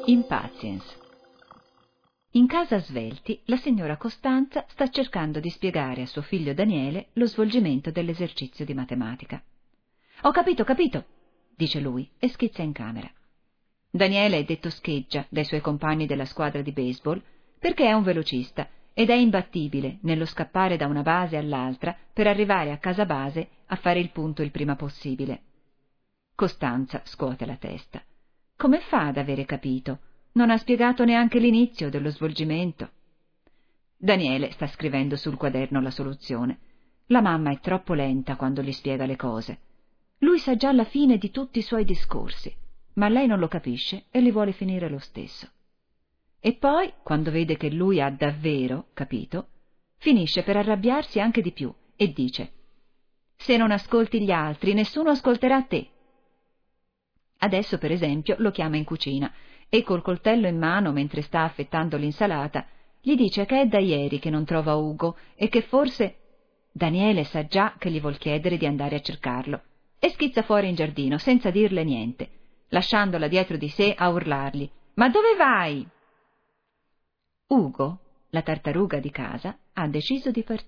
Impatience. In casa Svelti, la signora Costanza sta cercando di spiegare a suo figlio Daniele lo svolgimento dell'esercizio di matematica. Ho capito, dice lui e schizza in camera. Daniele è detto scheggia dai suoi compagni della squadra di baseball perché è un velocista ed è imbattibile nello scappare da una base all'altra per arrivare a casa base a fare il punto il prima possibile. Costanza scuote la testa. Come fa ad avere capito? Non ha spiegato neanche l'inizio dello svolgimento. Daniele sta scrivendo sul quaderno la soluzione. La mamma è troppo lenta quando gli spiega le cose. Lui sa già la fine di tutti i suoi discorsi, ma lei non lo capisce e li vuole finire lo stesso. E poi, quando vede che lui ha davvero capito, finisce per arrabbiarsi anche di più e dice: «Se non ascolti gli altri, nessuno ascolterà te». Adesso, per esempio, lo chiama in cucina e col coltello in mano, mentre sta affettando l'insalata, gli dice che è da ieri che non trova Ugo e che forse... Daniele sa già che gli vuol chiedere di andare a cercarlo e schizza fuori in giardino senza dirle niente, lasciandola dietro di sé a urlargli: «Ma dove vai?» Ugo, la tartaruga di casa, ha deciso di partire.